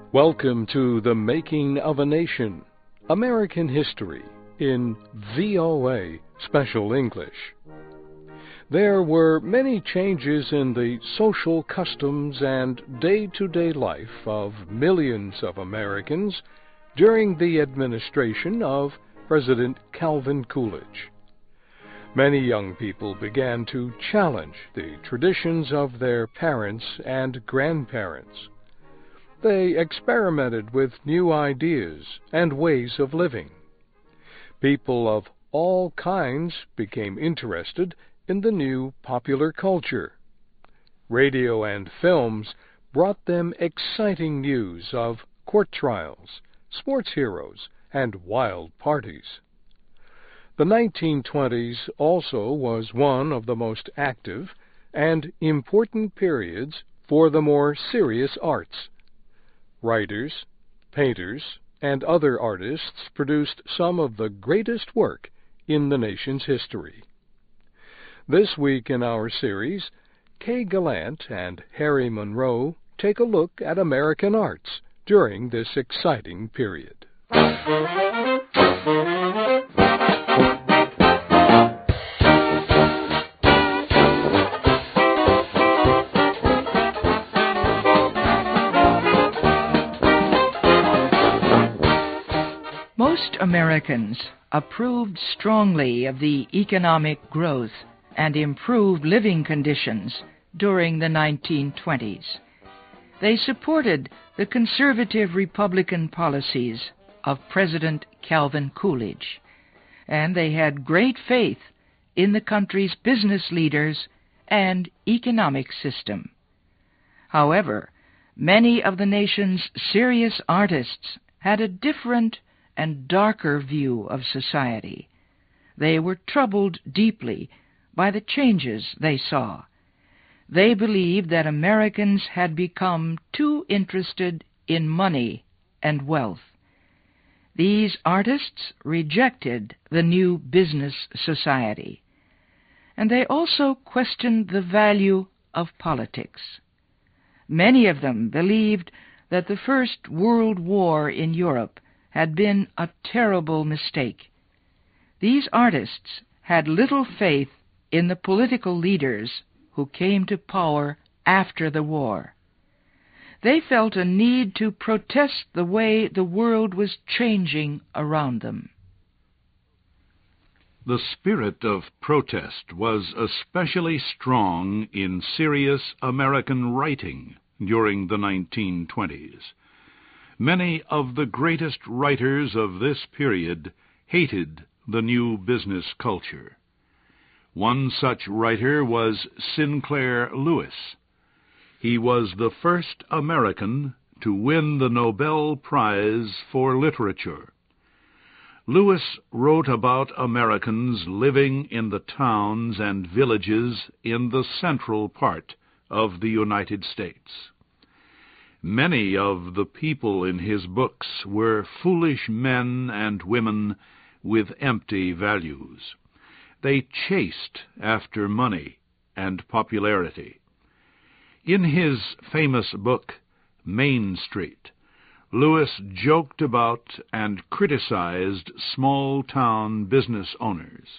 Welcome to The Making of a Nation, American History in VOA Special English. There were many changes in the social customs and day-to-day life of millions of Americans during the administration of President Calvin Coolidge. Many young people began to challenge the traditions of their parents and grandparents. They experimented with new ideas and ways of living. People of all kinds became interested in the new popular culture. Radio and films brought them exciting news of court trials, sports heroes, and wild parties. The 1920s also was one of the most active and important periods for the more serious arts. Writers, painters, and other artists produced some of the greatest work in the nation's history. This week in our series, Kay Gallant and Harry Monroe take a look at American arts during this exciting period. Most Americans approved strongly of the economic growth and improved living conditions during the 1920s. They supported the conservative Republican policies of President Calvin Coolidge, and they had great faith in the country's business leaders and economic system. However, many of the nation's serious artists had a different and darker view of society. They were troubled deeply by the changes they saw. They believed that Americans had become too interested in money and wealth. These artists rejected the new business society, and they also questioned the value of politics. Many of them believed that the First World War in Europe had been a terrible mistake. These artists had little faith in the political leaders who came to power after the war. They felt a need to protest the way the world was changing around them. The spirit of protest was especially strong in serious American writing during the 1920s. Many of the greatest writers of this period hated the new business culture. One such writer was Sinclair Lewis. He was the first American to win the Nobel Prize for Literature. Lewis wrote about Americans living in the towns and villages in the central part of the United States. Many of the people in his books were foolish men and women with empty values. They chased after money and popularity. In his famous book, Main Street, Lewis joked about and criticized small-town business owners.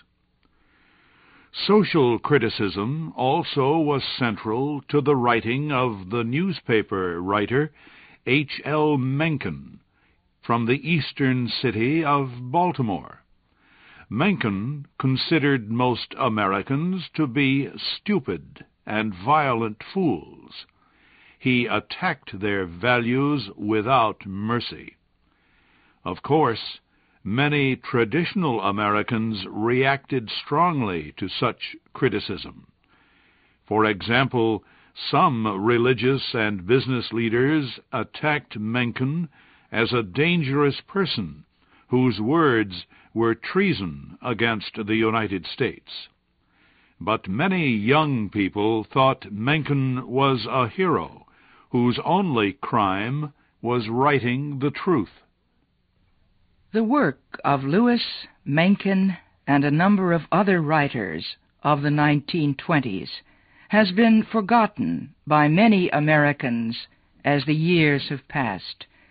Social criticism also was central to the writing of the newspaper writer H.L. Mencken from the eastern city of Baltimore. Mencken considered most Americans to be stupid and violent fools. He attacked their values without mercy. Of course, many traditional Americans reacted strongly to such criticism. For example, some religious and business leaders attacked Mencken as a dangerous person whose words were treason against the United States. But many young people thought Mencken was a hero whose only crime was writing the truth. The work of Lewis, Mencken, and a number of other writers of the 1920s has been forgotten by many Americans as the years have passed.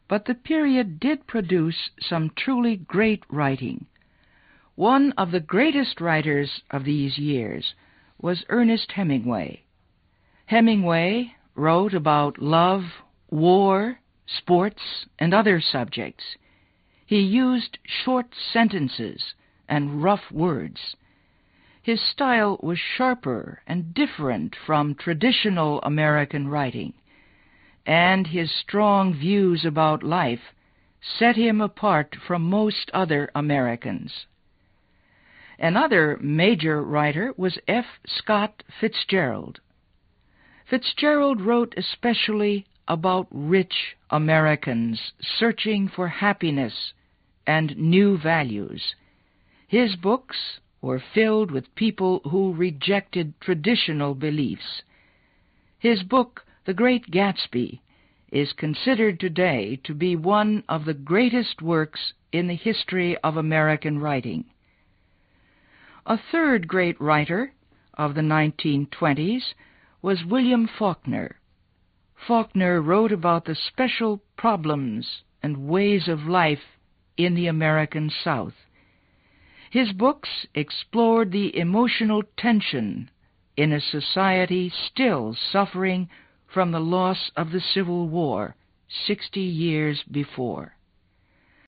but the period did produce some truly great writing. One of the greatest writers of these years was Ernest Hemingway. Hemingway wrote about love, war, sports, and other subjects. He used short sentences and rough words. His style was sharper and different from traditional American writing, and his strong views about life set him apart from most other Americans. Another major writer was F. Scott Fitzgerald. Fitzgerald wrote especially about rich Americans searching for happiness and new values. His books were filled with people who rejected traditional beliefs. His book, The Great Gatsby, is considered today to be one of the greatest works in the history of American writing. A third great writer of the 1920s was William Faulkner. Faulkner wrote about the special problems and ways of life in the American South. His books explored the emotional tension in a society still suffering from the loss of the Civil War 60 years before.